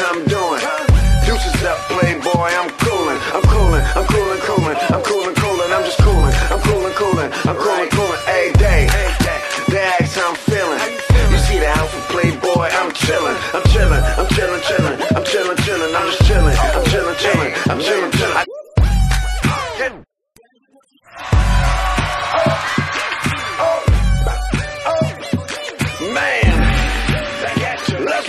how I'm doing. Deuces up, playboy, I'm coolin', I'm coolin', I'm coolin', coolin', I'm coolin', coolin', I'm just coolin', I'm coolin', coolin', I'm coolin', coolin', every day. They ask how I'm feelin'. You see the outfit, playboy, I'm chillin', I'm chillin', I'm chillin', chillin', I'm chillin', chillin', I'm just chillin', I'm chillin', chillin', I'm chillin', chillin'. Man, let's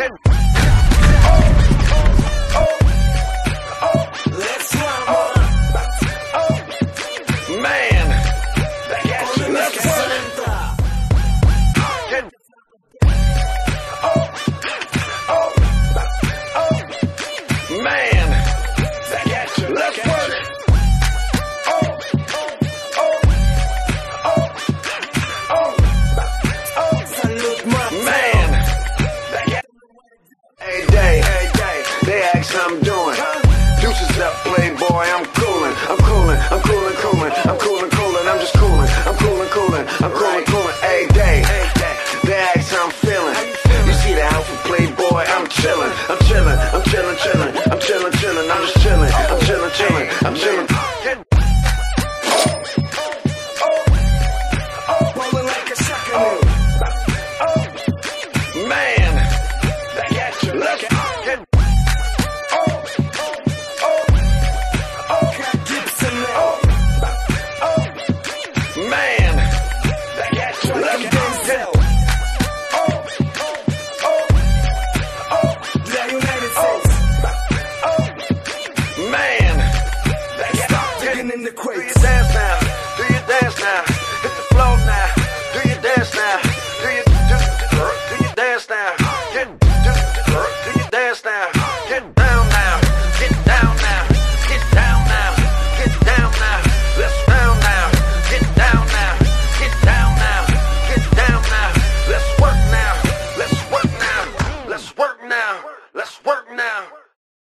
I'm doing. Deuces up, playboy, I'm coolin', I'm coolin', I'm coolin', coolin', I'm coolin', coolin', I'm just coolin', I'm coolin', coolin', I'm coolin'.